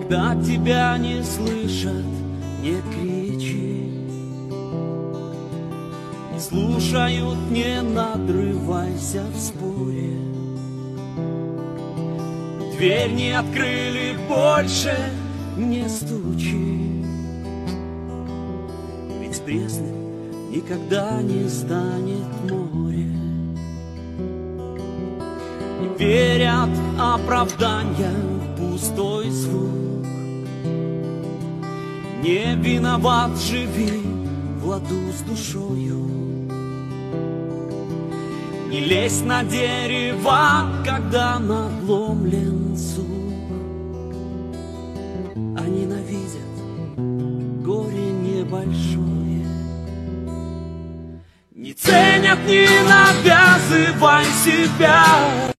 когда тебя не слышат, не кричи, не слушают, не надрывайся в споре. Дверь не открыли, больше не стучи, ведь пресным никогда не станет море. Не верят оправдания в пустой звук, не виноват, живи в ладу с душою. Не лезь на дерево, когда надломлен сук, а ненавидят горе небольшое. Не ценят, не навязывай себя.